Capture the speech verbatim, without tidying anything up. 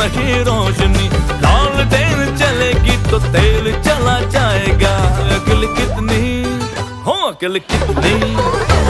रही रोशनी, लालटेन चलेगी तो तेल चला जाएगा। अकल कितनी हो अकल कितनी